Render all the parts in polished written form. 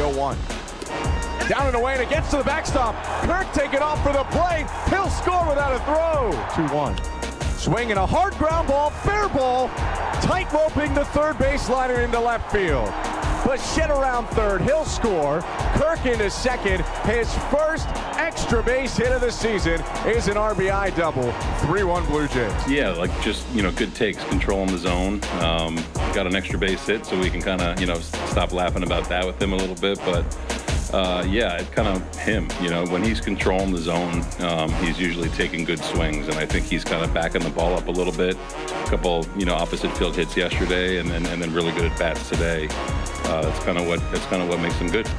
0-1. Down and away, and it gets to the backstop. Kirk taking off for the play. He'll score without a throw. 2-1. Swinging a hard ground ball, fair ball. Tight roping the third baseliner into left field. Bichette around third. He'll score. Kirk into second. His first extra base hit of the season is an RBI double. 3-1 Blue Jays. Yeah, like just, good takes, controlling the zone. Got an extra base hit, so we can kind of, stop laughing about that with him a little bit. But, it's kind of him. When he's controlling the zone, he's usually taking good swings. And I think he's kind of backing the ball up a little bit. A couple, opposite field hits yesterday and then really good at bats today. That's kind of what makes him good.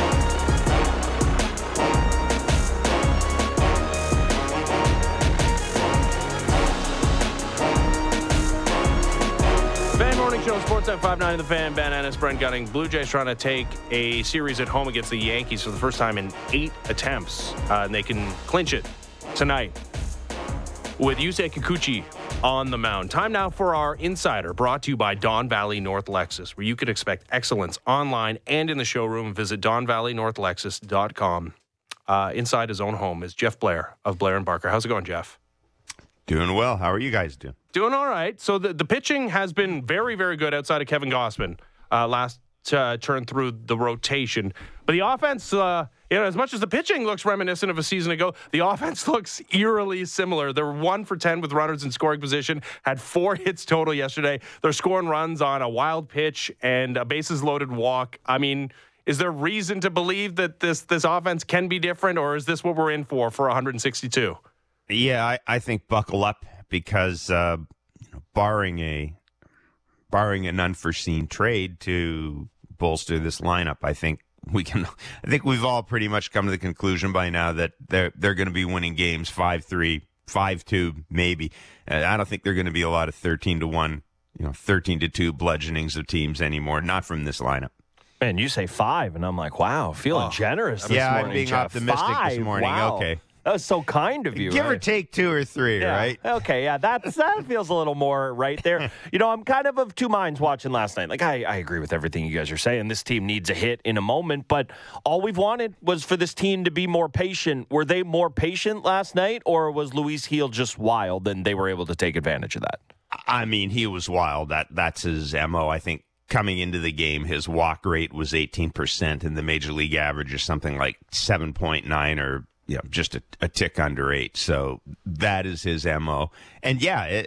Morning Show, Sportsnet 590 The Fan, Ben Ennis, Brent Gunning. Blue Jays trying to take a series at home against the Yankees for the first time in 8 attempts. And they can clinch it tonight with Yusei Kikuchi on the mound. Time now for our Insider, brought to you by Don Valley North Lexus, where you can expect excellence online and in the showroom. Visit DonValleyNorthLexus.com. Inside his own home is Jeff Blair of Blair & Barker. How's it going, Jeff? Doing well. How are you guys doing? Doing all right. So the pitching has been very, very good outside of Kevin Gausman last turn through the rotation. But the offense, as much as the pitching looks reminiscent of a season ago, the offense looks eerily similar. They're 1 for 10 with runners in scoring position, had 4 hits total yesterday. They're scoring runs on a wild pitch and a bases-loaded walk. I mean, is there reason to believe that this offense can be different, or is this what we're in for 162? Yeah, I think buckle up because barring an unforeseen trade to bolster this lineup, I think we've all pretty much come to the conclusion by now that they're going to be winning games 5-3, 5-2 maybe. I don't think they're going to be a lot of 13-1, 13-2 bludgeonings of teams anymore. Not from this lineup. Man, you say 5, and I'm like, wow, feeling generous this morning. I'm being Jeff. optimistic 5, this morning. wow. Okay. That was so kind of you. Give or take 2 or 3, yeah. right? Okay, yeah, that feels a little more right there. I'm kind of two minds watching last night. Like, I agree with everything you guys are saying. This team needs a hit in a moment, but all we've wanted was for this team to be more patient. Were they more patient last night, or was Luis Gil just wild and they were able to take advantage of that? I mean, he was wild. That's his MO. I think coming into the game, his walk rate was 18%, and the major league average is something like 7.9 or just a tick under 8. So that is his MO. And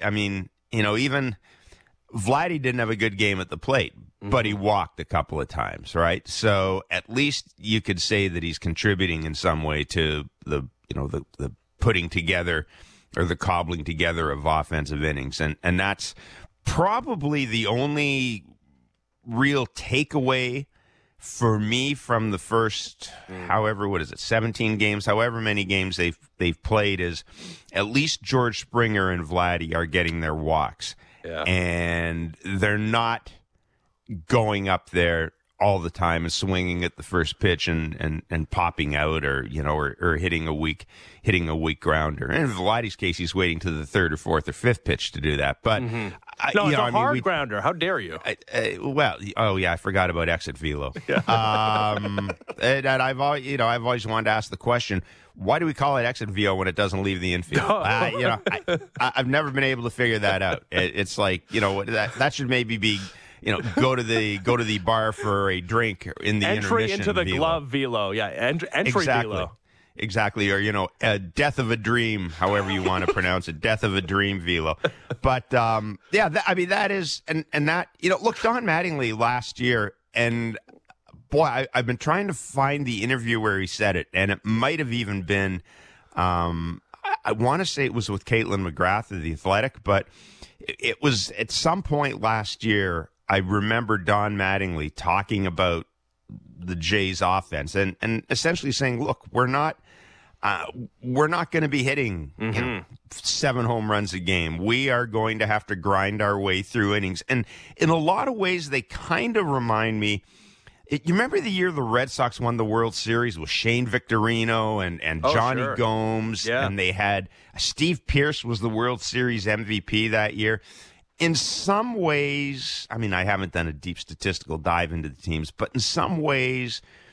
even Vladdy didn't have a good game at the plate, but he walked a couple of times, right? So at least you could say that he's contributing in some way to the putting together or the cobbling together of offensive innings. And that's probably the only real takeaway for me from the first, 17 games, however many games they've played, is at least George Springer and Vladdy are getting their walks. Yeah. And they're not going up there all the time and swinging at the first pitch and popping out or hitting a weak grounder. And in Vladdy's case, he's waiting to the 3rd or 4th or 5th pitch to do that. But it's a hard grounder. How dare you? I forgot about exit velo. And I've always wanted to ask the question: why do we call it exit velo when it doesn't leave the infield? I've never been able to figure that out. It's like that should maybe be. Go to the bar for a drink in the entry into the velo. Glove velo. Yeah, entry exactly. velo. Exactly, or a death of a dream, however you want to pronounce it, death of a dream velo. But that is, and that look, Don Mattingly last year, and boy, I've been trying to find the interview where he said it, and it might have even been, I want to say it was with Caitlin McGrath of The Athletic, but it was at some point last year. I remember Don Mattingly talking about the Jays offense and essentially saying, look, we're not going to be hitting 7 home runs a game. We are going to have to grind our way through innings. And in a lot of ways, they kind of remind me. You remember the year the Red Sox won the World Series with Shane Victorino and Johnny Gomes? Yeah. And they had Steve Pearce was the World Series MVP that year. In some ways, I mean, I haven't done a deep statistical dive into the teams, but in some ways,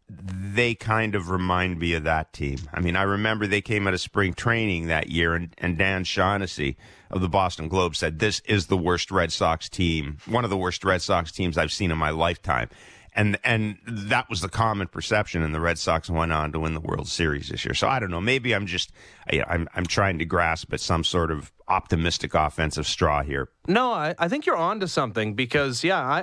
they kind of remind me of that team. I mean, I remember they came out of spring training that year, and Dan Shaughnessy of the Boston Globe said, this is the worst Red Sox team, one of the worst Red Sox teams I've seen in my lifetime. And that was the common perception, and the Red Sox went on to win the World Series this year. So I don't know. Maybe I'm just I'm trying to grasp at some sort of optimistic offensive straw here. No, I think you're on to something because,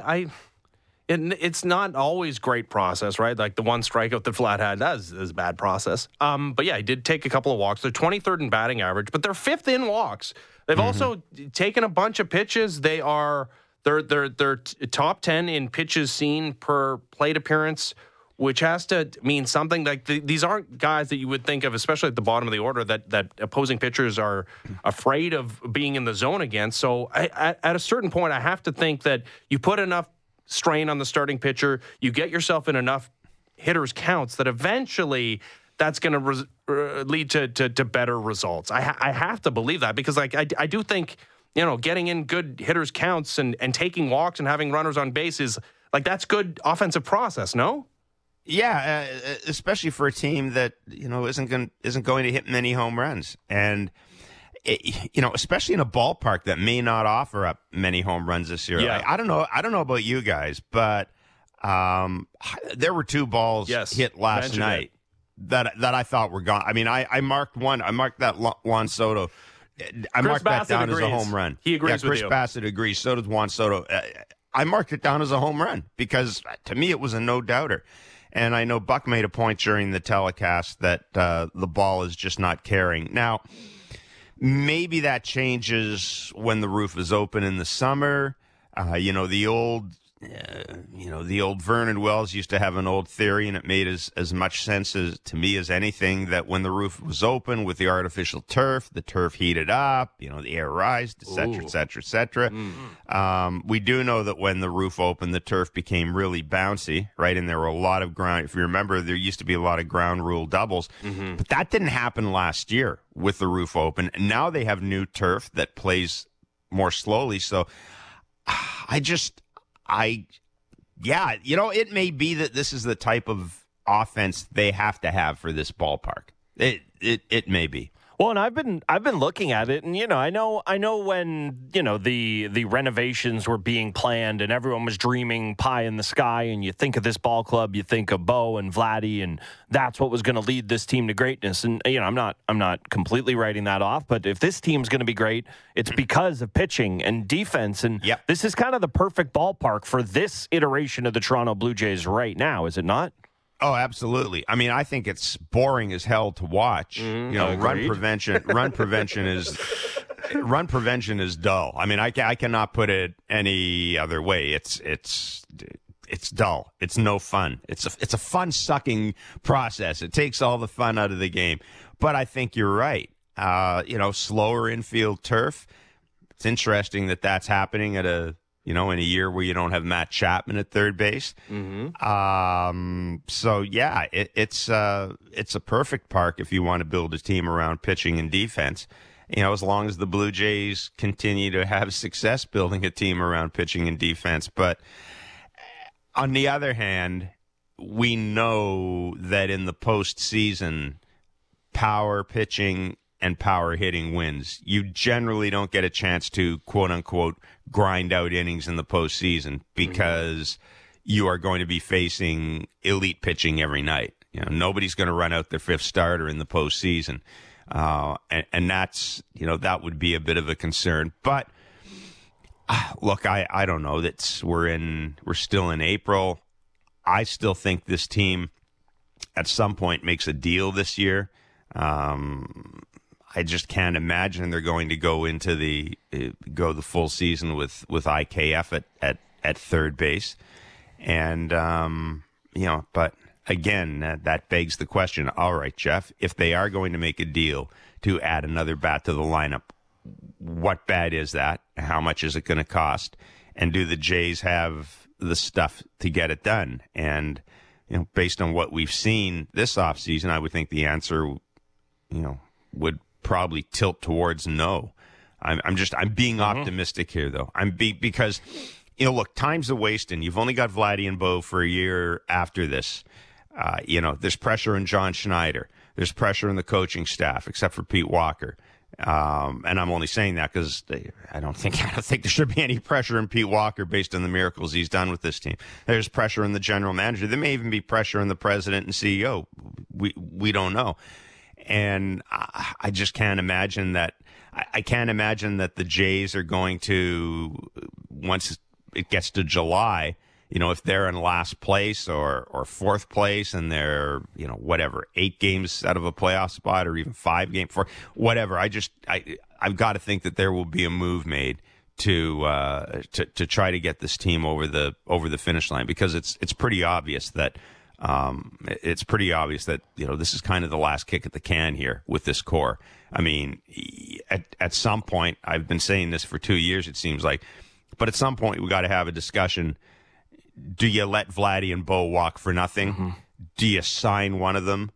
it's not always great process, right? Like the one strikeout that Vlad had, that is a bad process. But yeah, he did take a couple of walks. They're 23rd in batting average, but they're 5th in walks. They've also taken a bunch of pitches. They're top 10 in pitches seen per plate appearance, which has to mean something. Like these aren't guys that you would think of, especially at the bottom of the order, that opposing pitchers are afraid of being in the zone against. So at a certain point, I have to think that you put enough strain on the starting pitcher, you get yourself in enough hitters counts that eventually that's going to lead to better results. I have to believe that because I do think, getting in good hitters counts and taking walks and having runners on base is that's good offensive process, no? Yeah, especially for a team that, isn't going to hit many home runs. And especially in a ballpark that may not offer up many home runs this year. Yeah. I don't know about you guys, but there were 2 balls hit last night that I thought were gone. I mean, I marked one. I marked that Juan Soto. I marked that down as a home run. He agrees with you. Chris Bassett agrees. So does Juan Soto. I marked it down as a home run because to me it was a no-doubter. And I know Buck made a point during the telecast that the ball is just not carrying. Now, maybe that changes when the roof is open in the summer. The old Vernon Wells used to have an old theory, and it made as much sense to me as anything, that when the roof was open with the artificial turf, the turf heated up, the air rised, et cetera, et cetera, et cetera. Mm-hmm. We do know that when the roof opened, the turf became really bouncy, right? And there were a lot of ground. If you remember, there used to be a lot of ground rule doubles, but that didn't happen last year with the roof open. And now they have new turf that plays more slowly. So it may be that this is the type of offense they have to have for this ballpark. It may be. Well, and I've been looking at it, and I know when the renovations were being planned, and everyone was dreaming pie in the sky, and you think of this ball club, you think of Bo and Vladdy, and that's what was going to lead this team to greatness. And I'm not completely writing that off, but if this team's going to be great, it's because of pitching and defense, and This is kind of the perfect ballpark for this iteration of the Toronto Blue Jays right now, is it not? Oh, absolutely. I mean, I think it's boring as hell to watch. Run prevention is dull. I mean, I cannot put it any other way. It's dull. It's no fun. It's a fun sucking process. It takes all the fun out of the game. But I think you're right. Slower infield turf. It's interesting that that's happening at in a year where you don't have Matt Chapman at third base. Mm-hmm. So yeah, it's a perfect park if you want to build a team around pitching and defense. As long as the Blue Jays continue to have success building a team around pitching and defense. But on the other hand, we know that in the postseason, power pitching and power hitting wins. You generally don't get a chance to, quote unquote, grind out innings in the postseason because you are going to be facing elite pitching every night. Nobody's going to run out their 5th starter in the postseason. And that's, that would be a bit of a concern. But look, I don't know. We're still in April. I still think this team at some point makes a deal this year. I just can't imagine they're going to go into the full season with IKF at third base, and but again, that begs the question. All right, Jeff, if they are going to make a deal to add another bat to the lineup, what bat is that? How much is it going to cost? And do the Jays have the stuff to get it done? And based on what we've seen this offseason, I would think the answer, would probably tilt towards no. I'm being optimistic here, though. Because, look, time's a wasting. You've only got Vladdy and Bo for a year after this. There's pressure in John Schneider. There's pressure in the coaching staff, except for Pete Walker. And I'm only saying that because I don't think there should be any pressure in Pete Walker based on the miracles he's done with this team. There's pressure in the general manager. There may even be pressure in the president and CEO. We don't know. And I just can't imagine that. I can't imagine that the Jays are going to, once it gets to July, if they're in last place or fourth place and they're, 8 games out of a playoff spot or even 5 games for whatever. I've got to think that there will be a move made to try to get this team over the finish line, because it's pretty obvious that this is kind of the last kick at the can here with this core. I mean, at some point, I've been saying this for 2 years, it seems like, but at some point we got to have a discussion. Do you let Vladdy and Bo walk for nothing? Mm-hmm. Do you sign one of them?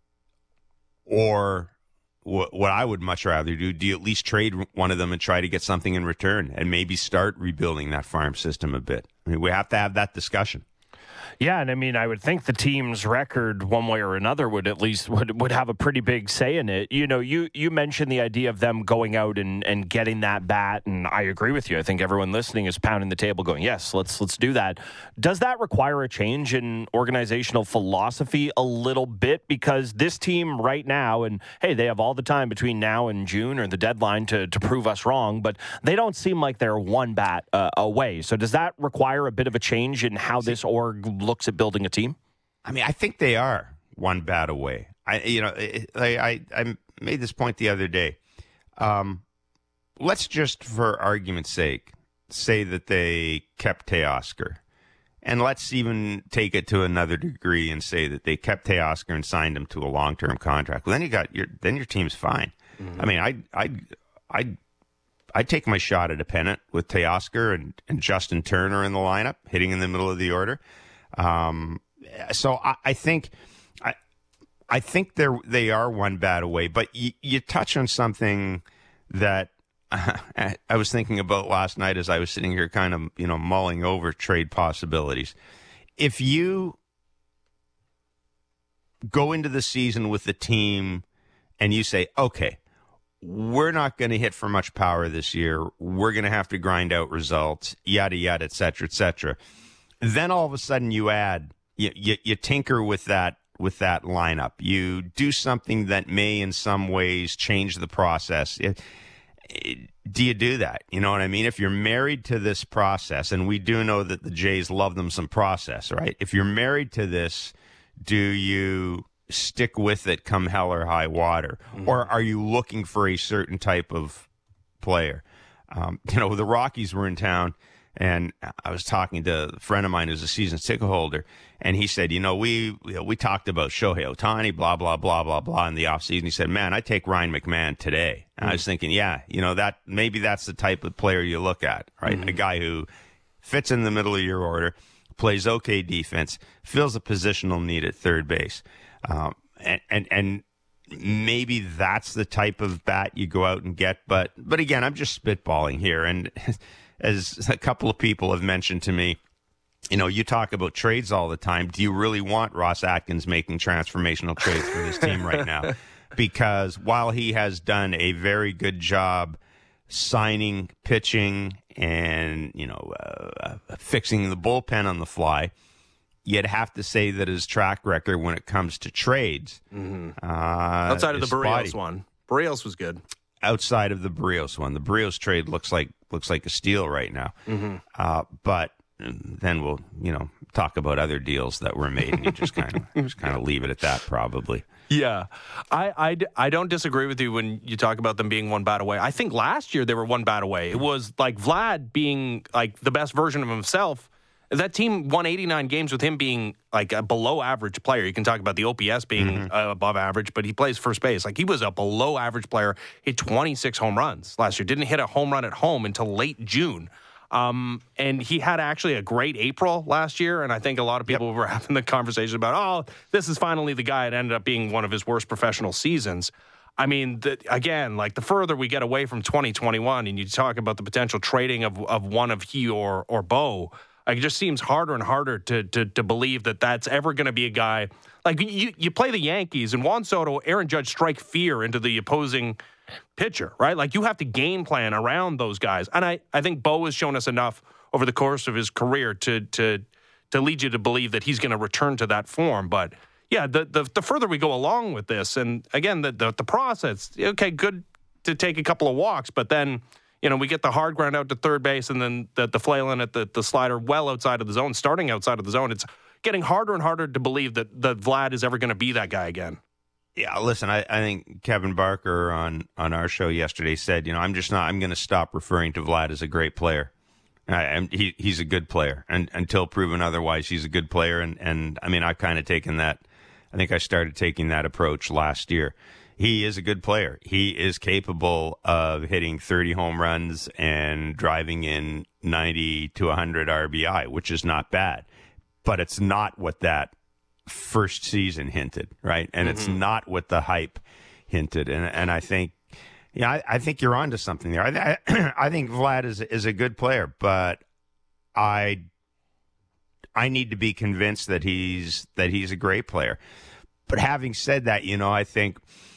Or what I would much rather do you at least trade one of them and try to get something in return and maybe start rebuilding that farm system a bit? I mean, we have to have that discussion. Yeah, and I mean, I would think the team's record, one way or another, would at least would have a pretty big say in it. You mentioned the idea of them going out and getting that bat, and I agree with you. I think everyone listening is pounding the table going, yes, let's do that. Does that require a change in organizational philosophy a little bit? Because this team right now, and hey, they have all the time between now and June or the deadline to prove us wrong, but they don't seem like they're one bat away. So does that require a bit of a change in how this org looks at building a team? I mean, I think they are one bat away. I made this point the other day. Let's just, for argument's sake, say that they kept Teoscar, and let's even take it to another degree and say that they kept Teoscar and signed him to a long-term contract. Well, then your team's fine. Mm-hmm. I mean, I'd take my shot at a pennant with Teoscar and Justin Turner in the lineup, hitting in the middle of the order. So I think they are one bat away. But you touch on something that I was thinking about last night as I was sitting here, kind of mulling over trade possibilities. If you go into the season with the team and you say, okay, we're not going to hit for much power this year, we're going to have to grind out results, yada yada, et cetera, then all of a sudden you add, you tinker with that lineup. You do something that may in some ways change the process. Do you do that? You know what I mean? If you're married to this process, and we do know that the Jays love them some process, right? If you're married to this, do you stick with it come hell or high water? Mm-hmm. Or are you looking for a certain type of player? The Rockies were in town, and I was talking to a friend of mine who's a season ticket holder, and he said, we talked about Shohei Ohtani, blah, blah, blah, blah, blah, in the offseason. He said, man, I take Ryan McMahon today. And I was thinking, that maybe that's the type of player you look at, right? Mm-hmm. A guy who fits in the middle of your order, plays okay defense, fills a positional need at third base. And maybe that's the type of bat you go out and get. But again, I'm just spitballing here. And as a couple of people have mentioned to me, you talk about trades all the time. Do you really want Ross Atkins making transformational trades for this team right now? Because while he has done a very good job signing, pitching, and, fixing the bullpen on the fly, you'd have to say that his track record when it comes to trades, outside of the Barrios one, Barrios was good. Outside of the Barrios one, the Barrios trade looks like a steal right now. Mm-hmm. But then we'll talk about other deals that were made, and you just kind of leave it at that, probably. Yeah, I don't disagree with you when you talk about them being one bat away. I think last year they were one bat away. It was like Vlad being like the best version of himself. That team won 89 games with him being like a below average player. You can talk about the OPS being above average, but he plays first base. Like, he was a below average player, hit 26 home runs last year. Didn't hit a home run at home until late June. And he had actually a great April last year. And I think a lot of people were having the conversation about, this is finally the guy. It ended up being one of his worst professional seasons. I mean, again, like, the further we get away from 2021 and you talk about the potential trading of one of he or Bo, Like, it just seems harder and harder to believe that that's ever going to be a guy. Like, you play the Yankees, and Juan Soto, Aaron Judge strike fear into the opposing pitcher, right? Like, you have to game plan around those guys. And I think Bo has shown us enough over the course of his career to lead you to believe that he's going to return to that form. But, yeah, the further we go along with this, and, again, the process, okay, good to take a couple of walks, but then, we get the hard ground out to third base and then the flailing at the slider well outside of the zone, starting outside of the zone. It's getting harder and harder to believe that Vlad is ever going to be that guy again. Yeah, listen, I think Kevin Barker on our show yesterday said, I'm going to stop referring to Vlad as a great player. He's a good player, and until proven otherwise, he's a good player. And I mean, I've kind of taken that. I think I started taking that approach last year. He is a good player. He is capable of hitting 30 home runs and driving in 90 to 100 RBI, which is not bad. But it's not what that first season hinted, right? And it's not what the hype hinted. And I think, I think you're onto something there. I think Vlad is a good player, but I need to be convinced that he's a great player. But having said that, I think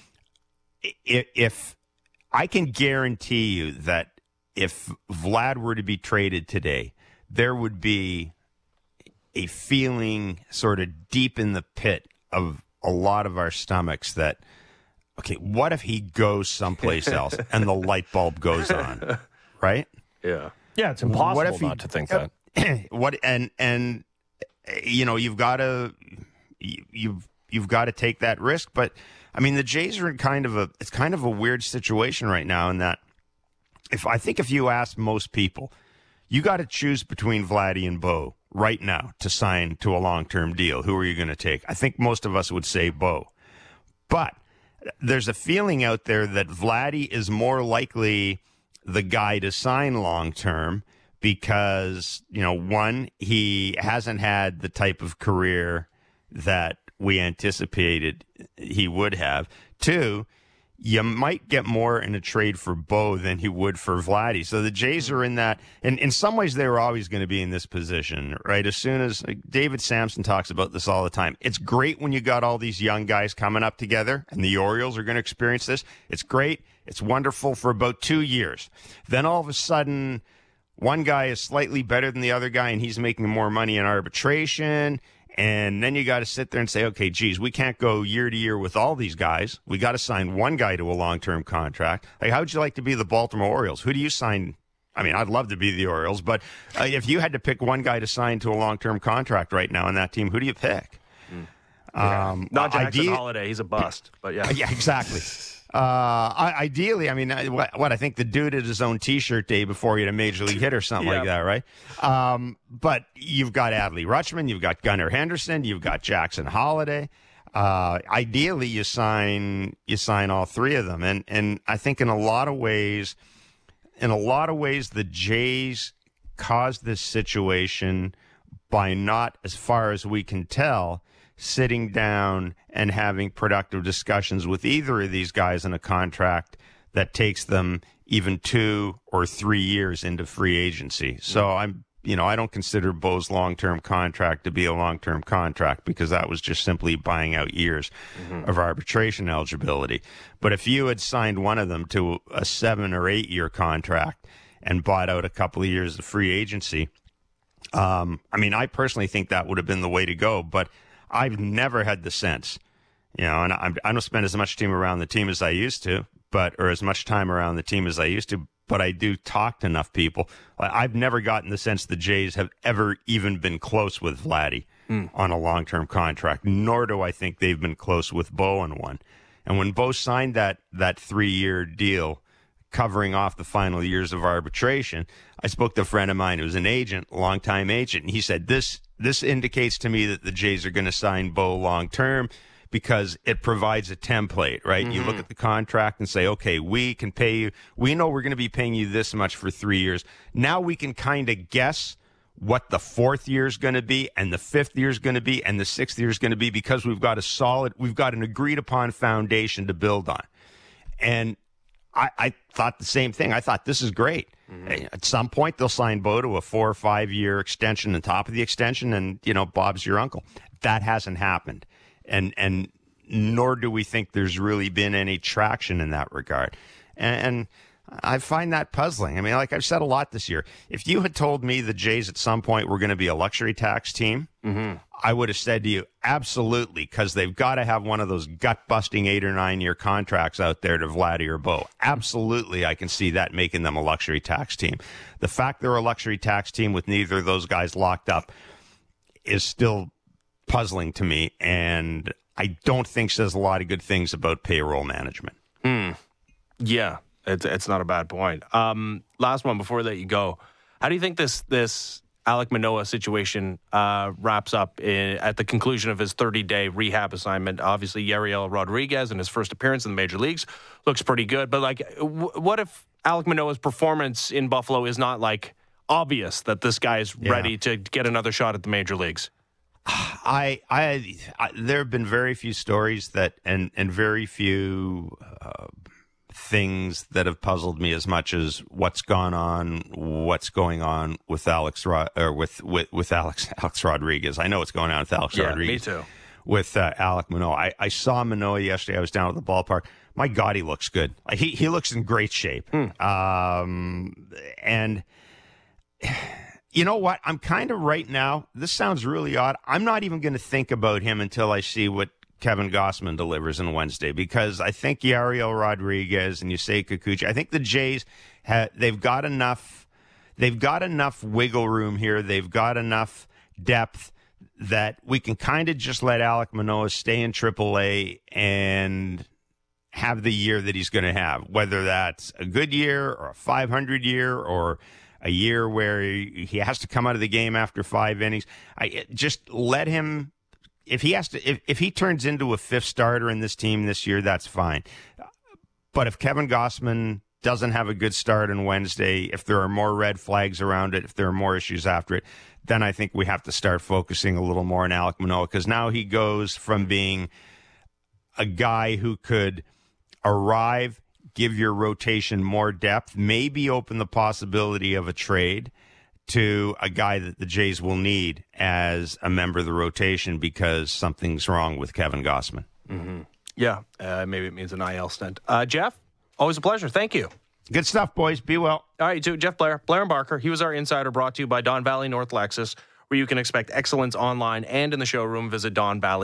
if I can guarantee you that if Vlad were to be traded today, there would be a feeling sort of deep in the pit of a lot of our stomachs that, okay, what if he goes someplace else and the light bulb goes on, right? Yeah. Yeah, it's impossible not to think that. You've got to take that risk, but I mean, the Jays are in kind of a weird situation right now in that if you ask most people, you got to choose between Vladdy and Bo right now to sign to a long-term deal. Who are you going to take? I think most of us would say Bo. But there's a feeling out there that Vladdy is more likely the guy to sign long-term because, one, he hasn't had the type of career that we anticipated he would have. Two, you might get more in a trade for Bo than you would for Vladdy. So the Jays are in that, and in some ways they were always going to be in this position, right? As soon as David Samson talks about this all the time. It's great when you got all these young guys coming up together, and the Orioles are going to experience this. It's great. It's wonderful for about 2 years. Then all of a sudden, one guy is slightly better than the other guy, and he's making more money in arbitration. And then you got to sit there and say, okay, geez, we can't go year to year with all these guys. We got to sign one guy to a long-term contract. Like, how would you like to be the Baltimore Orioles? Who do you sign? I mean, I'd love to be the Orioles, but if you had to pick one guy to sign to a long-term contract right now on that team, who do you pick? Not Jackson Holiday. He's a bust, but yeah. Yeah, exactly. Ideally, I mean, I think the dude at his own T-shirt day before he had a major league hit or something like that, right? But you've got Adley Rutschman, you've got Gunnar Henderson, you've got Jackson Holiday. Ideally, you sign all three of them, and I think in a lot of ways, the Jays caused this situation by not, as far as we can tell, sitting down and having productive discussions with either of these guys in a contract that takes them even 2 or 3 years into free agency. So I don't consider Bo's long-term contract to be a long-term contract because that was just simply buying out years of arbitration eligibility. But if you had signed one of them to a 7 or 8 year contract and bought out a couple of years of free agency, I personally think that would have been the way to go, but I've never had the sense, and I don't spend as much time around the team as I used to, but I do talk to enough people. I've never gotten the sense the Jays have ever even been close with Vladdy on a long-term contract, nor do I think they've been close with Bo on one. And when Bo signed that 3-year deal covering off the final years of arbitration, I spoke to a friend of mine who's an agent, a longtime agent, and he said, this indicates to me that the Jays are going to sign Bo long-term because it provides a template, right? You look at the contract and say, okay, we can pay you. We know we're going to be paying you this much for 3 years. Now we can kind of guess what the 4th year is going to be and the 5th year is going to be and the 6th year is going to be because we've got an agreed upon foundation to build on. And I thought the same thing. I thought this is great. At some point, they'll sign Bo to a 4 or 5 year extension on top of the extension, and Bob's your uncle. That hasn't happened, and nor do we think there's really been any traction in that regard. And I find that puzzling. I mean, like I've said a lot this year, if you had told me the Jays at some point were going to be a luxury tax team, I would have said to you, absolutely, because they've got to have one of those gut-busting 8 or 9 year contracts out there to Vladdy or Bo. Absolutely, I can see that making them a luxury tax team. The fact they're a luxury tax team with neither of those guys locked up is still puzzling to me, and I don't think says a lot of good things about payroll management. Yeah, it's not a bad point. Last one before I let you go. How do you think this Alek Manoah situation wraps up at the conclusion of his 30-day rehab assignment? Obviously, Yariel Rodriguez in his first appearance in the major leagues looks pretty good. But what if Alek Manoah's performance in Buffalo is not obvious that this guy is ready to get another shot at the major leagues? I there have been very few stories that and very few things that have puzzled me as much as what's going on with Alex Rodriguez. I know what's going on with Alex Rodriguez. Me too. With Alek Manoah. I saw Manoah yesterday. I was down at the ballpark. My God, he looks good. He looks in great shape. And you know what? I'm kind of right now, this sounds really odd. I'm not even going to think about him until I see what Kevin Gausman delivers on Wednesday, because I think Yariel Rodriguez and Yusei Kikuchi, I think the Jays, they've got enough wiggle room here. They've got enough depth that we can kind of just let Alek Manoah stay in AAA and have the year that he's going to have, whether that's a good year or a 500 year or a year where he has to come out of the game after 5 innings. Just let him. If he turns into a 5th starter in this team this year, that's fine. But if Kevin Gausman doesn't have a good start on Wednesday, if there are more red flags around it, if there are more issues after it, then I think we have to start focusing a little more on Alek Manoah, because now he goes from being a guy who could arrive, give your rotation more depth, maybe open the possibility of a trade, to a guy that the Jays will need as a member of the rotation because something's wrong with Kevin Gausman. Mm-hmm. Yeah, maybe it means an IL stint. Jeff, always a pleasure. Thank you. Good stuff, boys. Be well. All right, too. Jeff Blair and Barker. He was our insider, brought to you by Don Valley North Lexus, where you can expect excellence online and in the showroom. Visit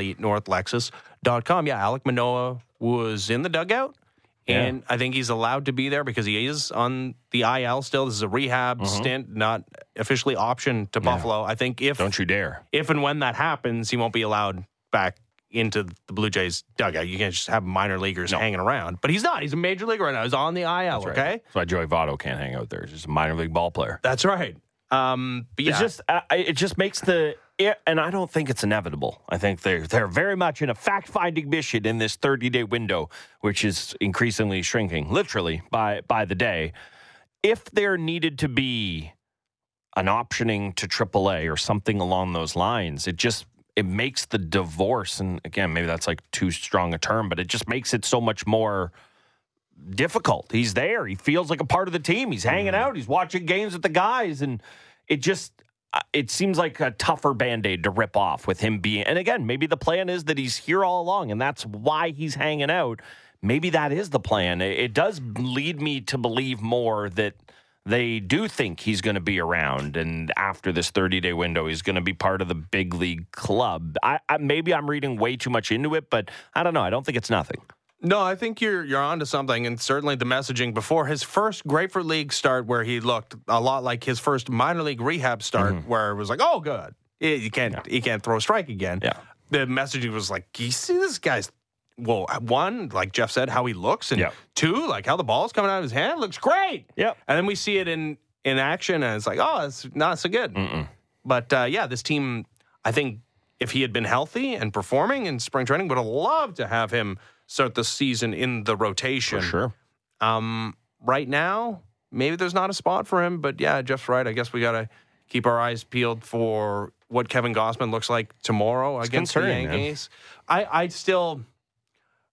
DonValleyNorthLexus.com. Yeah, Alek Manoah was in the dugout. And I think he's allowed to be there because he is on the IL still. This is a rehab stint, not officially optioned to Buffalo. I think don't you dare. If and when that happens, he won't be allowed back into the Blue Jays dugout. You can't just have minor leaguers hanging around. But he's not. He's a major leaguer right now. He's on the IL, That's okay? Right. That's why Joey Votto can't hang out there. He's just a minor league ball player. That's right. But yeah. It just makes and I don't think it's inevitable. I think they're very much in a fact-finding mission in this 30-day window, which is increasingly shrinking, literally, by the day. If there needed to be an optioning to AAA or something along those lines, it makes the divorce, and again, maybe that's too strong a term, but it just makes it so much more difficult. He's there. He feels like a part of the team. He's hanging out. He's watching games with the guys, and it seems like a tougher Band-Aid to rip off with him being, and again, maybe the plan is that he's here all along and that's why he's hanging out. Maybe that is the plan. It does lead me to believe more that they do think he's going to be around, and after this 30-day window, he's going to be part of the big league club. Maybe I'm reading way too much into it, but I don't know. I don't think it's nothing. No, I think you're onto something, and certainly the messaging before his first Grapefruit League start, where he looked a lot like his first minor league rehab start, where it was like, oh, good, he can't throw a strike again. Yeah, the messaging was like, you see this guy's, well, one, like Jeff said, how he looks, and two, like how the ball's coming out of his hand looks great. Yeah, and then we see it in action, and it's like, oh, it's not so good. But this team, I think, if he had been healthy and performing in spring training, would have loved to have him start the season in the rotation. For sure. Right now, maybe there's not a spot for him, but yeah, Jeff's right. I guess we got to keep our eyes peeled for what Kevin Gausman looks like tomorrow against the Yankees. I still,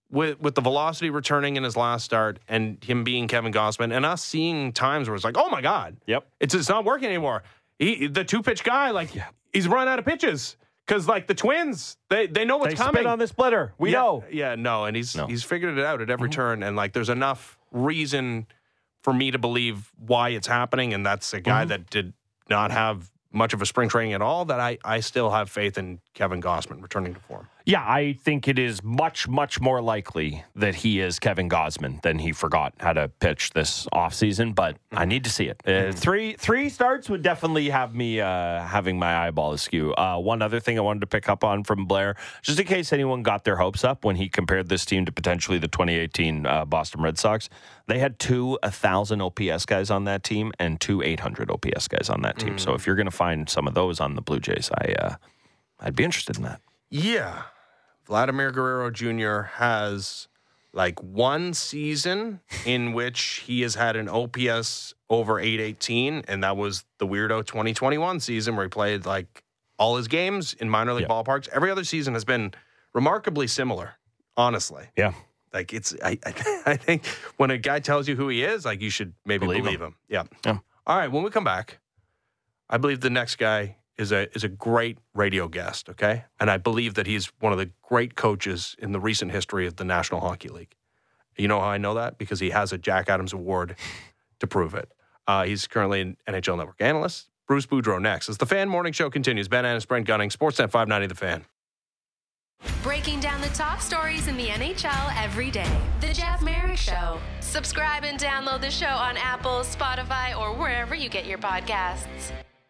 with the velocity returning in his last start and him being Kevin Gausman and us seeing times where it's like, oh my God, it's not working anymore. The 2-pitch guy, he's run out of pitches because the Twins, they know what's coming. They spit on the splitter. We know. Yeah, no, and he's figured it out at every turn, and there's enough reason for me to believe why it's happening, and that's a guy that did not have much of a spring training at all, that I still have faith in Kevin Gausman returning to form. Yeah, I think it is much, much more likely that he is Kevin Gausman than he forgot how to pitch this offseason, but I need to see it. Three starts would definitely have me having my eyeball askew. One other thing I wanted to pick up on from Blair, just in case anyone got their hopes up when he compared this team to potentially the 2018 Boston Red Sox, they had 2 1,000 OPS guys on that team and 2 800 OPS guys on that team. So if you're going to find some of those on the Blue Jays, I'd be interested in that. Yeah. Vladimir Guerrero Jr. has one season in which he has had an OPS over 818, and that was the weirdo 2021 season where he played all his games in minor league ballparks. Every other season has been remarkably similar, honestly. Yeah. I think when a guy tells you who he is, you should maybe believe him. Yeah. All right, when we come back, I believe the next guy is a great radio guest, okay? And I believe that he's one of the great coaches in the recent history of the National Hockey League. You know how I know that? Because he has a Jack Adams Award to prove it. He's currently an NHL Network analyst. Bruce Boudreau next. As the Fan Morning Show continues, Ben Ennis, Brent Gunning, Sportsnet 590 The Fan. Breaking down the top stories in the NHL every day. The Jeff Merrick Show. Subscribe and download the show on Apple, Spotify, or wherever you get your podcasts.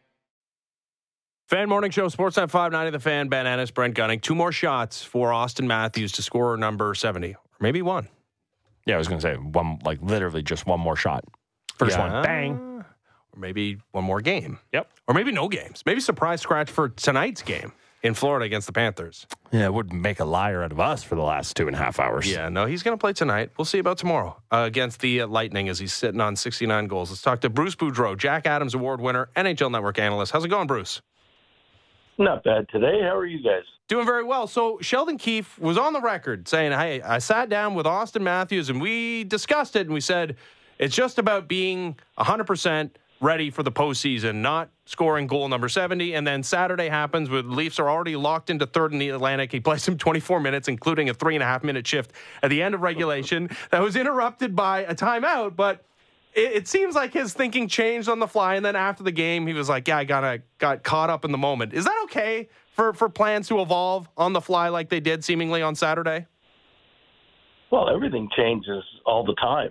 Fan Morning Show, Sportsnet 590 The Fan, Ben Ennis, Brent Gunning. 2 more shots for Austin Matthews to score number 70. Or maybe 1. Yeah, I was going to say one, literally just one more shot. First one, bang. Or maybe 1 more game. Yep. Or maybe no games. Maybe surprise scratch for tonight's game in Florida against the Panthers. Yeah, it would make a liar out of us for the last 2.5 hours. Yeah, no, he's going to play tonight. We'll see about tomorrow against the Lightning as he's sitting on 69 goals. Let's talk to Bruce Boudreau, Jack Adams Award winner, NHL Network analyst. How's it going, Bruce? Not bad today. How are you guys? Doing very well. So Sheldon Keefe was on the record saying, hey, I sat down with Austin Matthews and we discussed it and we said it's just about being 100% ready for the postseason, not scoring goal number 70. And then Saturday happens with Leafs are already locked into third in the Atlantic. He plays him 24 minutes, including a 3.5-minute shift at the end of regulation that was interrupted by a timeout. But it seems like his thinking changed on the fly, and then after the game, he was like, yeah, I got caught up in the moment. Is that okay for plans to evolve on the fly like they did seemingly on Saturday? Well, everything changes all the time.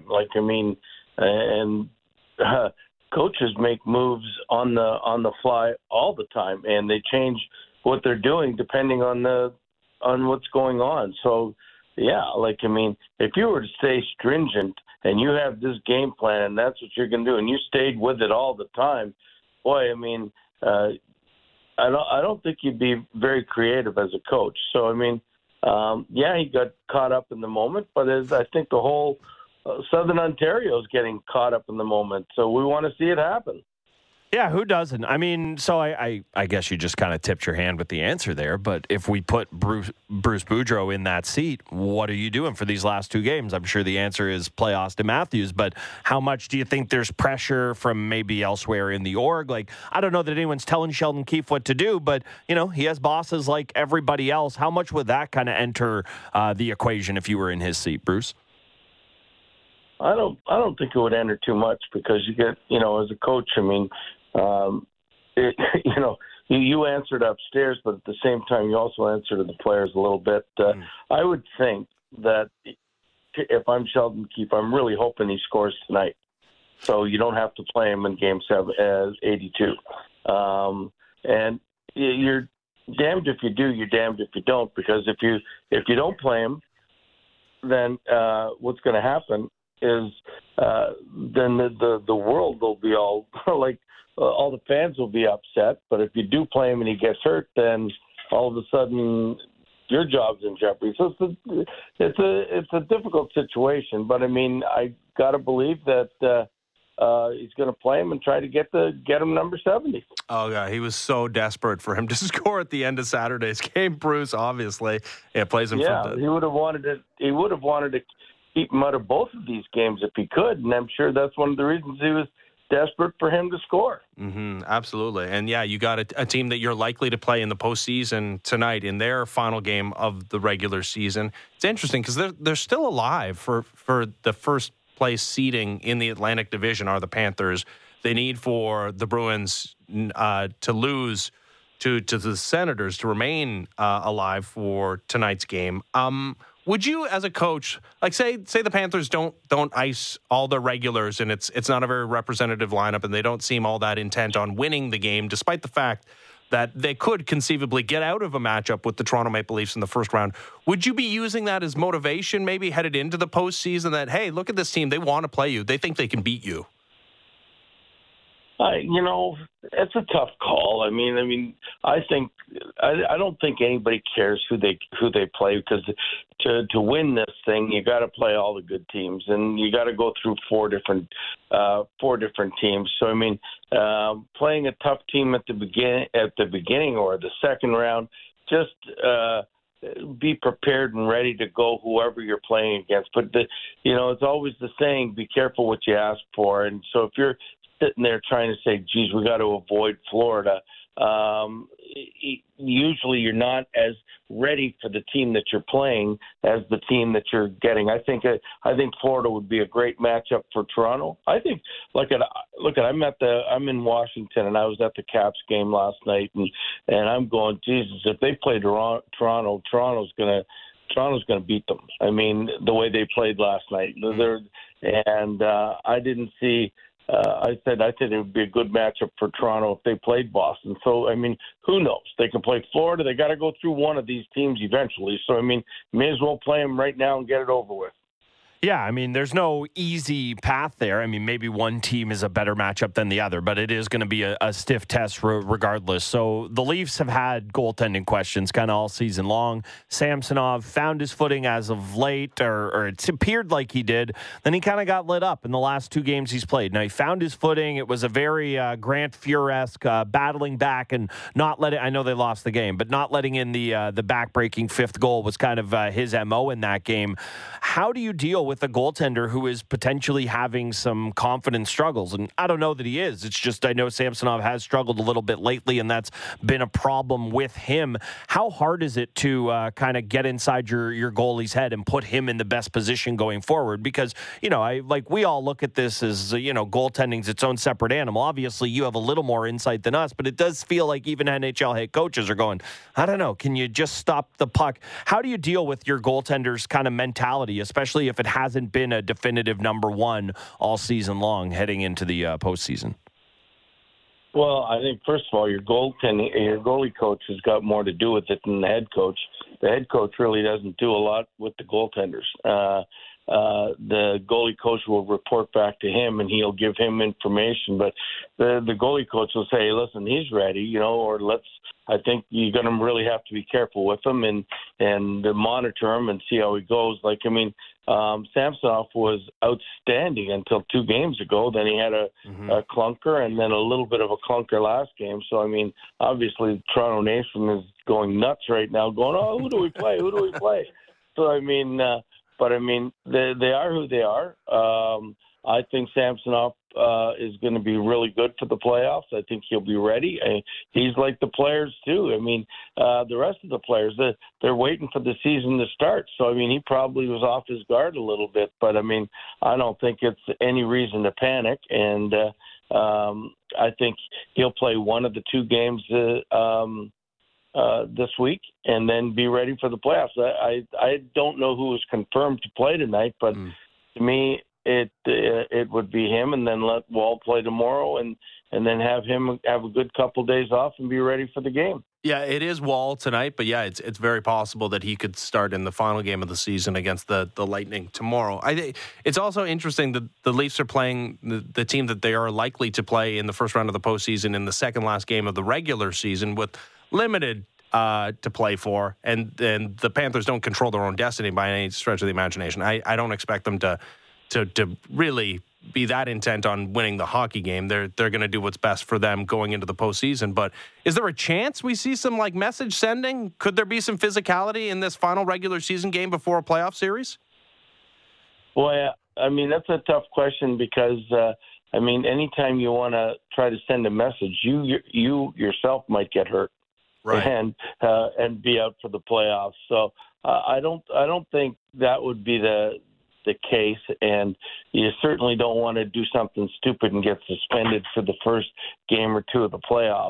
Coaches make moves on the fly all the time, and they change what they're doing depending on what's going on. So, yeah, if you were to stay stringent and you have this game plan and that's what you're going to do, and you stayed with it all the time, boy, I don't think you'd be very creative as a coach. So, he got caught up in the moment, but I think the whole Southern Ontario is getting caught up in the moment. So we want to see it happen. Yeah, who doesn't? So I guess you just kind of tipped your hand with the answer there. But if we put Bruce Boudreau in that seat, what are you doing for these last 2 games? I'm sure the answer is play Austin Matthews. But how much do you think there's pressure from maybe elsewhere in the org? I don't know that anyone's telling Sheldon Keefe what to do, but, he has bosses like everybody else. How much would that kind of enter the equation if you were in his seat, Bruce? I don't think it would enter too much because you get, as a coach, you answered upstairs, but at the same time, you also answer to the players a little bit. I would think that if I'm Sheldon Keefe, I'm really hoping he scores tonight, so you don't have to play him in Game 7 as 82. And you're damned if you do, you're damned if you don't, because if you don't play him, then what's going to happen is then the world will be all all the fans will be upset. But if you do play him and he gets hurt, then all of a sudden your job's in jeopardy. So it's a difficult situation. But I got to believe that he's going to play him and try to get him number 70. Oh, yeah, he was so desperate for him to score at the end of Saturday's game. Bruce, obviously, plays him. Yeah, he would have wanted to. He would have wanted to keep him out of both of these games if he could, and I'm sure that's one of the reasons he was desperate for him to score. Mm-hmm, absolutely. And, yeah, you got a team that you're likely to play in the postseason tonight in their final game of the regular season. It's interesting because they're still alive for the first place seeding in the Atlantic Division are the Panthers. They need for the Bruins to lose to the Senators to remain alive for tonight's game. Would you, as a coach, like say the Panthers don't ice all their regulars and it's not a very representative lineup and they don't seem all that intent on winning the game, despite the fact that they could conceivably get out of a matchup with the Toronto Maple Leafs in the first round. Would you be using that as motivation, maybe headed into the postseason, that, hey, look at this team, they want to play you, they think they can beat you? It's a tough call. I don't think anybody cares who they play, because to win this thing, you got to play all the good teams, and you got to go through four different teams. So playing a tough team at the beginning or the second round, just be prepared and ready to go whoever you're playing against. But it's always the saying, be careful what you ask for. And so if you're sitting there trying to say, geez, we got to avoid Florida, usually you're not as ready for the team that you're playing as the team that you're getting. I think Florida would be a great matchup for Toronto. I think I'm in Washington and I was at the Caps game last night and I'm going, Jesus, if they play Toronto, Toronto's going to beat them. The way they played last night. I didn't see. I said it would be a good matchup for Toronto if they played Boston. So, who knows? They can play Florida. They got to go through one of these teams eventually. So, may as well play them right now and get it over with. Yeah, there's no easy path there. Maybe one team is a better matchup than the other, but it is going to be a stiff test regardless. So the Leafs have had goaltending questions kind of all season long. Samsonov found his footing as of late, or it appeared like he did. Then he kind of got lit up in the last two games he's played. Now, he found his footing. It was a very Grant Fuhr-esque battling back and not letting, I know they lost the game, but not letting in the back-breaking fifth goal was kind of his MO in that game. How do you deal with a goaltender who is potentially having some confidence struggles? And I don't know that he is. It's just I know Samsonov has struggled a little bit lately, and that's been a problem with him. How hard is it to kind of get inside your goalie's head and put him in the best position going forward? Because, we all look at this as, goaltending's its own separate animal. Obviously, you have a little more insight than us, but it does feel like even NHL head coaches are going, I don't know, can you just stop the puck? How do you deal with your goaltender's kind of mentality, especially if it hasn't been a definitive number one all season long heading into the postseason? Well, I think, first of all, your goalie coach has got more to do with it than the head coach. The head coach really doesn't do a lot with the goaltenders. The goalie coach will report back to him and he'll give him information, but the goalie coach will say, listen, he's ready, I think you're going to really have to be careful with him and monitor him and see how he goes. Samsonov was outstanding until 2 games ago. Then he had a clunker and then a little bit of a clunker last game. So, obviously the Toronto Nation is going nuts right now, going, oh, who do we play? Who do we play? So, they are who they are. I think Samsonov is going to be really good for the playoffs. I think he'll be ready. He's like the players, too. The rest of the players, they're waiting for the season to start. So, he probably was off his guard a little bit. But, I don't think it's any reason to panic. And I think he'll play one of the 2 games this week and then be ready for the playoffs. I don't know who is confirmed to play tonight, but to me, it would be him, and then let Wall play tomorrow, and then have him have a good couple days off and be ready for the game. Yeah, it is Wall tonight, but yeah, it's very possible that he could start in the final game of the season against the Lightning tomorrow. I think it's also interesting that the Leafs are playing the team that they are likely to play in the first round of the postseason in the second last game of the regular season with limited to play for, and the Panthers don't control their own destiny by any stretch of the imagination. I don't expect them to really be that intent on winning the hockey game. They're going to do what's best for them going into the postseason. But is there a chance we see some like message sending? Could there be some physicality in this final regular season game before a playoff series? Boy, I mean, that's a tough question because, I mean, anytime you want to try to send a message, you yourself might get hurt, right, and be out for the playoffs. So I don't think that would be the case, and you certainly don't want to do something stupid and get suspended for the first game or two of the playoffs.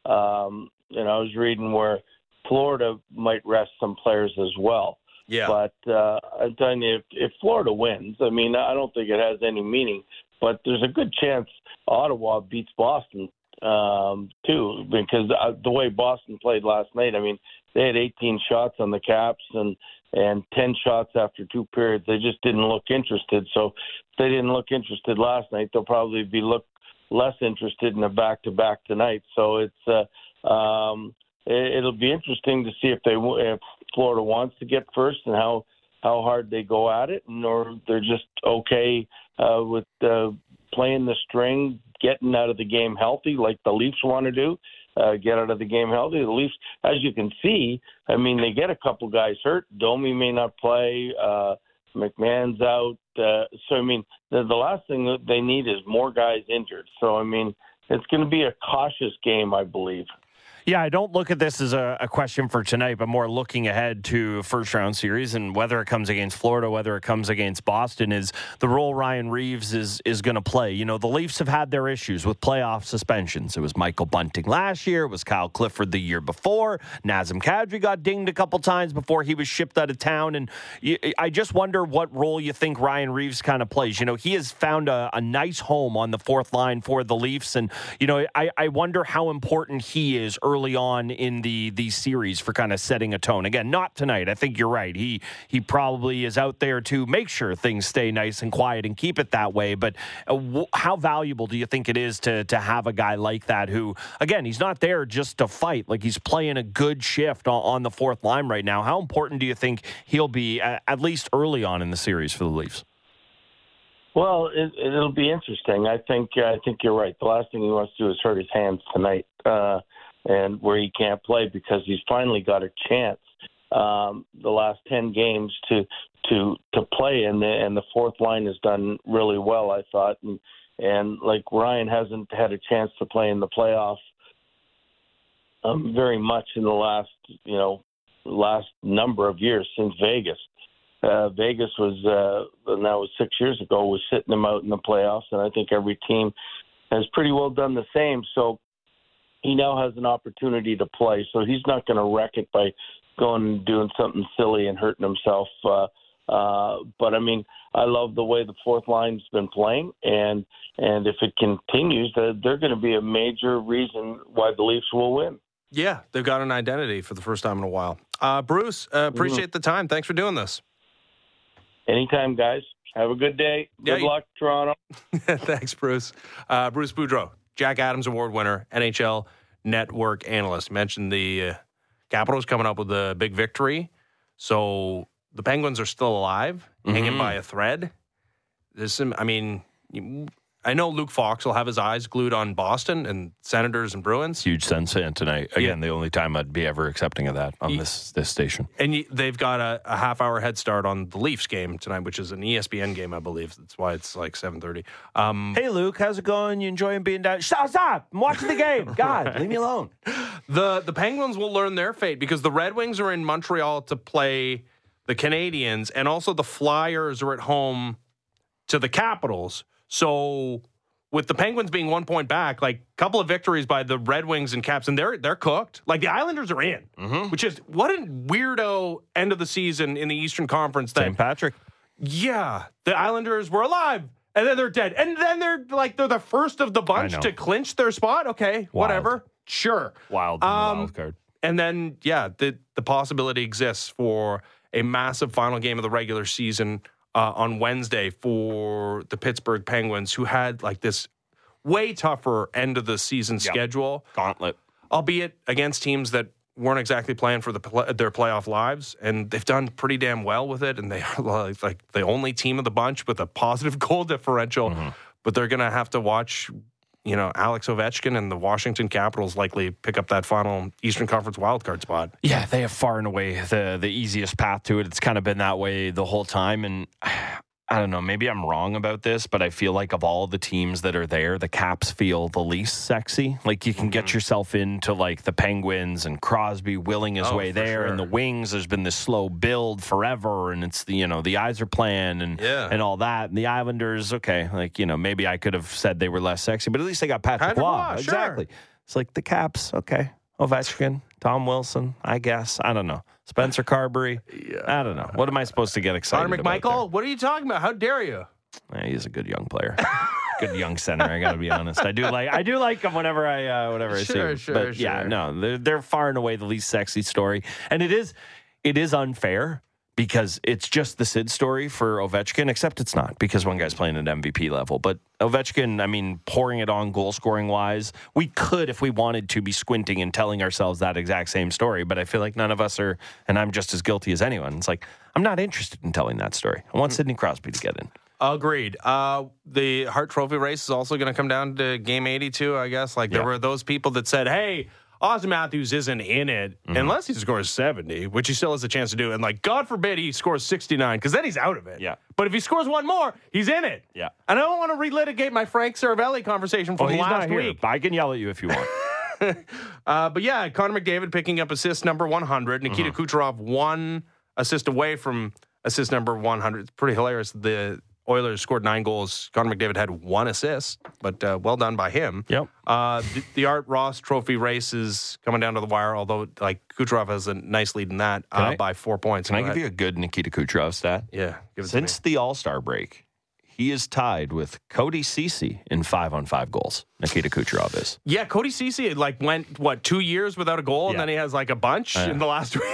I was reading where Florida might rest some players as well. Yeah. But I'm telling you, if Florida wins, I mean, I don't think it has any meaning, but there's a good chance Ottawa beats Boston too, because the way Boston played last night, I mean, they had 18 shots on the Caps and 10 shots after 2 periods. They just didn't look interested. So if they didn't look interested last night, they'll probably be less interested in a back-to-back tonight. So it's it'll be interesting to see if Florida wants to get first and how hard they go at it, or they're just okay with playing the string, getting out of the game healthy like the Leafs want to do. Get out of the game healthy. The Leafs, as you can see, I mean, they get a couple guys hurt. Domi may not play. McMahon's out. So, I mean, the last thing that they need is more guys injured. So, I mean, it's going to be a cautious game, I believe. Yeah, I don't look at this as a question for tonight, but more looking ahead to a first-round series, and whether it comes against Florida, whether it comes against Boston, is the role Ryan Reeves is going to play. You know, the Leafs have had their issues with playoff suspensions. It was Michael Bunting last year. It was Kyle Clifford the year before. Nazem Kadri got dinged a couple times before he was shipped out of town, and I just wonder what role you think Ryan Reeves kind of plays. You know, he has found a nice home on the fourth line for the Leafs, and, you know, I wonder how important he is early on in the series for kind of setting a tone. Again, not tonight. I think you're right. He probably is out there to make sure things stay nice and quiet and keep it that way. But how valuable do you think it is to have a guy like that who, again, he's not there just to fight. Like, he's playing a good shift on the fourth line right now. How important do you think he'll be, at least early on in the series for the Leafs? Well, it'll be interesting. I think you're right. The last thing he wants to do is hurt his hands tonight, and where he can't play, because he's finally got a chance the last 10 games to play, and the fourth line has done really well, I thought, and like Ryan hasn't had a chance to play in the playoffs very much in the last number of years since Vegas. Vegas was that was 6 years ago, was sitting him out in the playoffs, and I think every team has pretty well done the same. So he now has an opportunity to play, so he's not going to wreck it by going and doing something silly and hurting himself. But I mean, I love the way the fourth line's been playing, and if it continues, they're going to be a major reason why the Leafs will win. Yeah, they've got an identity for the first time in a while. Bruce, appreciate the time. Thanks for doing this. Anytime, guys. Have a good day. Good luck, Toronto. Thanks, Bruce. Bruce Boudreau, Jack Adams Award winner, NHL Network analyst. Mentioned the Capitals coming up with a big victory. So the Penguins are still alive, hanging by a thread. I know Luke Fox will have his eyes glued on Boston and Senators and Bruins. Huge Sens fan tonight. Again, the only time I'd be ever accepting of that on this station. And they've got a half-hour head start on the Leafs game tonight, which is an ESPN game, I believe. That's why it's like 7:30. Hey, Luke, how's it going? You enjoying being down? Stop! I'm watching the game. God, leave me alone. The Penguins will learn their fate because the Red Wings are in Montreal to play the Canadiens, and also the Flyers are at home to the Capitals. So with the Penguins being 1 point back, like a couple of victories by the Red Wings and Caps, and they're cooked. Like the Islanders are in, which is what a weirdo end of the season in the Eastern Conference. St. Patrick. Yeah, the Islanders were alive, and then they're dead, and then they're the first of the bunch to clinch their spot. Okay, whatever, sure. Wild card. And then the possibility exists for a massive final game of the regular season on Wednesday for the Pittsburgh Penguins, who had like this way tougher end of the season schedule. Gauntlet. Albeit against teams that weren't exactly playing for their playoff lives, and they've done pretty damn well with it. And they are like the only team of the bunch with a positive goal differential. But they're going to have to watch, Alex Ovechkin and the Washington Capitals likely pick up that final Eastern Conference wildcard spot. Yeah, they have far and away the easiest path to it. It's kind of been that way the whole time. And I don't know, maybe I'm wrong about this, but I feel like of all the teams that are there, the Caps feel the least sexy. Like you can get yourself into like the Penguins and Crosby willing his way there. Sure. And the Wings, there's been this slow build forever. And it's the eyes are playing and all that. And the Islanders, okay, like, maybe I could have said they were less sexy, but at least they got Patrick Roy. Exactly. Sure. It's like the Caps, okay. Ovechkin, Tom Wilson, I guess. I don't know. Spencer Carberry. Yeah. I don't know. What am I supposed to get excited about? Connor McMichael, what are you talking about? How dare you? He's a good young player. Good young center, I got to be honest. I do like him whenever I see him. But yeah, no, they're far and away the least sexy story. And it is unfair because it's just the Sid story for Ovechkin, except it's not because one guy's playing at MVP level. But Ovechkin, pouring it on goal scoring wise, we could, if we wanted to, be squinting and telling ourselves that exact same story. But I feel like none of us are, and I'm just as guilty as anyone. It's like, I'm not interested in telling that story. I want Sidney Crosby to get in. Agreed. The Hart Trophy race is also going to come down to game 82, I guess. There were those people that said, hey, Auston Matthews isn't in it unless he scores 70, which he still has a chance to do. And, God forbid he scores 69, because then he's out of it. Yeah. But if he scores one more, he's in it. Yeah. And I don't want to relitigate my Frank Saravelli conversation from last week. I can yell at you if you want. But, yeah, Connor McDavid picking up assist number 100. Nikita Kucherov 1 assist away from assist number 100. It's pretty hilarious. The Oilers scored 9 goals. Connor McDavid had 1 assist, but well done by him. Yep. The Art Ross Trophy race is coming down to the wire, although Kucherov has a nice lead in that by 4 points. Can I give you a good Nikita Kucherov stat? Yeah. Since the All-Star break, he is tied with Cody Ceci in 5-on-5 goals. Nikita Kucherov is. Yeah, Cody Ceci went 2 years without a goal, and then he has a bunch in the last week.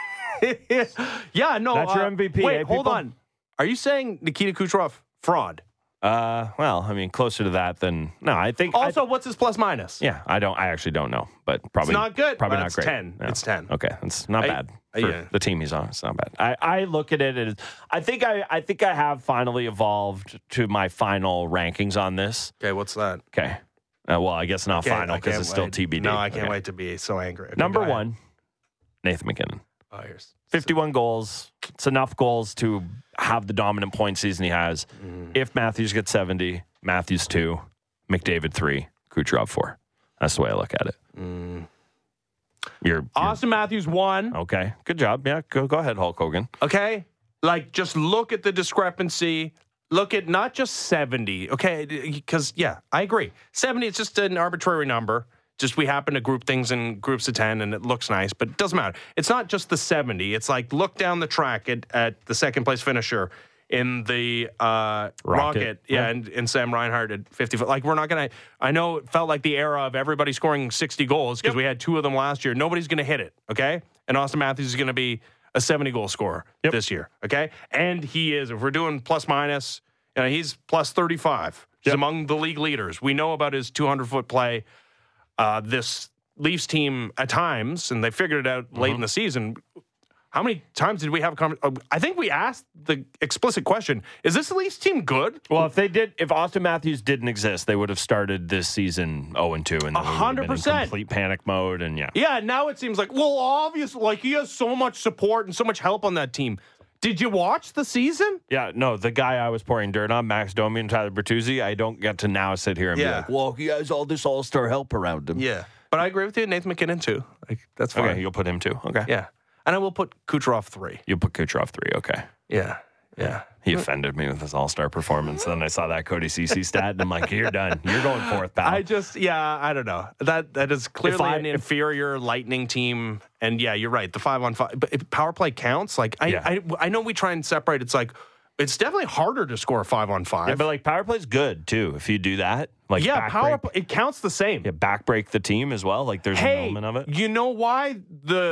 Yeah, no. That's your MVP. Wait, hold on. Are you saying Nikita Kucherov fraud? Closer to that than no. I think. Also, what's his plus minus? Yeah, I actually don't know, but probably it's not good. Probably not great. 10. No. It's 10. Okay, it's not bad for the team he's on. It's not bad. I look at it as I think I have finally evolved to my final rankings on this. Okay, what's that? Okay, well, I guess not final because it's still TBD. No, I can't wait to be so angry. Okay, Number 1, Nathan MacKinnon. 51 goals. It's enough goals to have the dominant point season he has. If Matthews gets 70, Matthews 2, McDavid 3, Kucherov 4. That's the way I look at it. You're Auston Matthews 1. Okay, good job. Yeah, go ahead, Hulk Hogan. Okay, just look at the discrepancy. Look at not just 70. Okay, because I agree. 70 is just an arbitrary number. Just we happen to group things in groups of 10, and it looks nice, but it doesn't matter. It's not just the 70. It's look down the track at the second place finisher in the Rocket. Yeah, and Sam Reinhart at 50. We're not going to – I know it felt like the era of everybody scoring 60 goals because we had 2 of them last year. Nobody's going to hit it, okay? And Auston Matthews is going to be a 70-goal scorer this year, okay? And he is. If we're doing plus-minus, he's plus 35. He's among the league leaders. We know about his 200-foot play. This Leafs team at times, and they figured it out late in the season. How many times did we have a conversation? I think we asked the explicit question, is this Leafs team good? Well, if Auston Matthews didn't exist, they would have started this season 0-2 and 100% complete panic mode. And yeah, now it seems obviously, he has so much support and so much help on that team. Did you watch the season? Yeah, no, the guy I was pouring dirt on, Max Domi and Tyler Bertuzzi, I don't get to now sit here and be like, well, he has all this all-star help around him. Yeah, but I agree with you. Nathan MacKinnon, too. That's fine. Okay, you'll put him, too. Okay. Yeah, and I will put Kucherov 3. You'll put Kucherov 3, okay. Yeah. He offended me with his all-star performance. Then I saw that Cody Ceci stat, and I'm like, you're done. You're going fourth, pal. I don't know. That is clearly an inferior Lightning team. And, you're right. The 5-on-5. But power play counts. I know we try and separate. It's definitely harder to score a 5-on-5. Yeah, but, power play's good, too, if you do that. Power play, it counts the same. Yeah, backbreak the team as well. There's an element of it. You know why the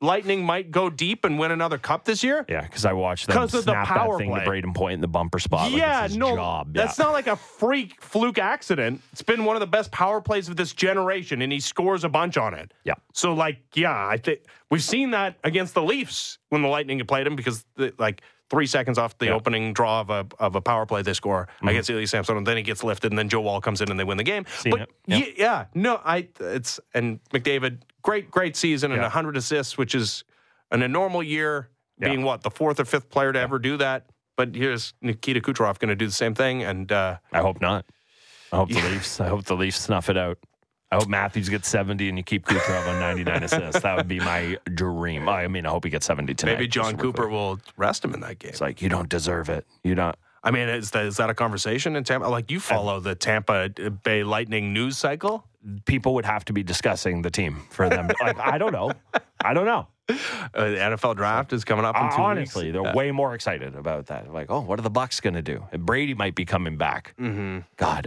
Lightning might go deep and win another cup this year? Yeah, because I watched them 'Cause of the snap power that thing play. to Braden Point in the bumper spot. Yeah, like it's his no, job. that's not like a freak fluke accident. It's been one of the best power plays of this generation, and he scores a bunch on it. Yeah. So, I think we've seen that against the Leafs when the Lightning had played him because, 3 seconds off the opening draw of a power play, they score against Ilya Samsonov, and then he gets lifted, and then Joe Wall comes in and they win the game. Seen it. Yep. And McDavid, great season and 100 assists, which is in a normal year being the fourth or fifth player to ever do that. But here's Nikita Kucherov going to do the same thing, and I hope not. I hope the Leafs snuff it out. I hope Matthews gets 70 and you keep Kucherov on 99 assists. That would be my dream. I hope he gets 70 tonight. maybe John Cooper will rest him in that game. It's like, you don't deserve it. You don't. I mean, is that a conversation in Tampa? Like, you follow the Tampa Bay Lightning news cycle? People would have to be discussing the team for them. I don't know. The NFL draft is coming up in 2 weeks. Honestly, they're way more excited about that. Like, what are the Bucs going to do? And Brady might be coming back. Mm-hmm. God,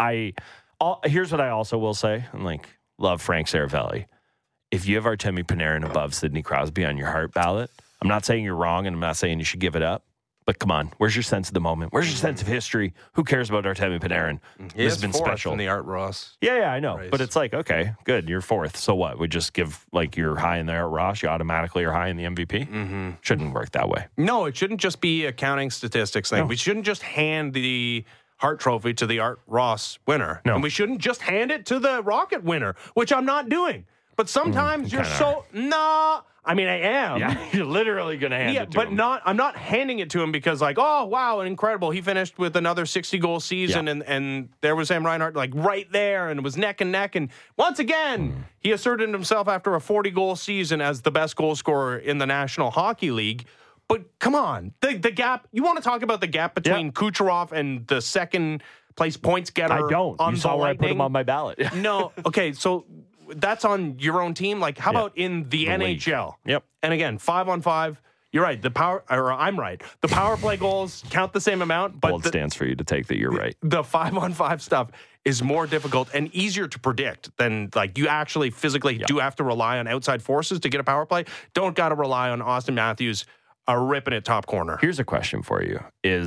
here's what I also will say. I'm love Frank Saravelli. If you have Artemi Panarin above Sidney Crosby on your heart ballot, I'm not saying you're wrong, and I'm not saying you should give it up. But come on, where's your sense of the moment? Where's your sense of history? Who cares about Artemi Panarin? This has been special in the Art Ross. Yeah, I know. race. But it's okay, good. You're fourth. So what? We just give you're high in the Art Ross, you automatically are high in the MVP? Mm-hmm. Shouldn't work that way. No, it shouldn't just be a counting statistics thing. No. We shouldn't just hand the Hart Trophy to the Art Ross winner. No. And we shouldn't just hand it to the Rocket winner, which I'm not doing. But sometimes you're so... Nah. I mean, I am. Yeah, you're literally going to hand it to him. I'm not handing it to him because oh, wow, incredible. He finished with another 60-goal season, and there was Sam Reinhart right there, and it was neck and neck. And once again, he asserted himself after a 40-goal season as the best goal scorer in the National Hockey League. But come on, the gap. You want to talk about the gap between Kucherov and the second place points getter? I don't. On you saw where I put him on my ballot. No. Okay, so that's on your own team. How about in the NHL? League. Yep. And again, 5-on-5. You're right. I'm right. The power play goals count the same amount, but Bold stance for you to take that you're right. The 5-on-5 stuff is more difficult and easier to predict than you actually physically do have to rely on outside forces to get a power play. Don't got to rely on Austin Matthews ripping it top corner. Here's a question for you: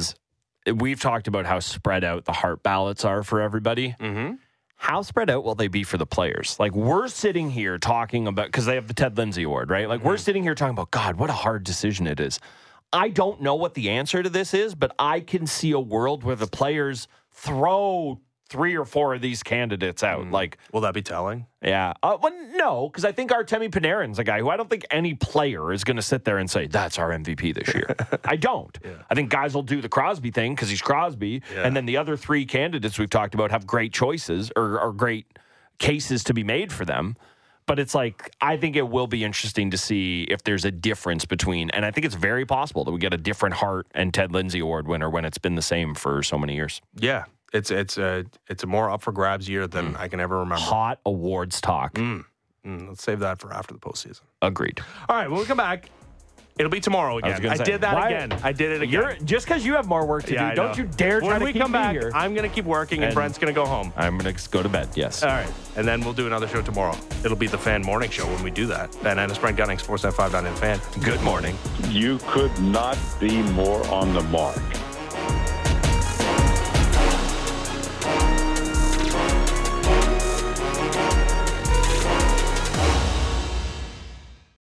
we've talked about how spread out the Hart ballots are for everybody. Mm-hmm. How spread out will they be for the players? We're sitting here talking about, because they have the Ted Lindsay Award, right? We're sitting here talking about, God, what a hard decision it is. I don't know what the answer to this is, but I can see a world where the players throw 3 or 4 of these candidates out. Will that be telling? Yeah. No, because I think Artemi Panarin's a guy who I don't think any player is going to sit there and say, that's our MVP this year. I don't. Yeah. I think guys will do the Crosby thing because he's Crosby. Yeah. And then the other 3 candidates we've talked about have great choices or great cases to be made for them. But it's I think it will be interesting to see if there's a difference between, and I think it's very possible that we get a different Hart and Ted Lindsay Award winner when it's been the same for so many years. Yeah. It's a more up for grabs year than I can ever remember. Hot awards talk. Let's save that for after the postseason. Agreed. All right, when we come back, it'll be tomorrow again. I did that again. I did it again. Just because you have more work to do, don't you dare try to keep me here. When we come back, I'm going to keep working and Brent's going to go home. I'm going to go to bed, yes. All right, and then we'll do another show tomorrow. It'll be the Fan Morning Show when we do that. Ben Ennis, Brent Gunnings, 475 The Fan. Good morning. You could not be more on the mark.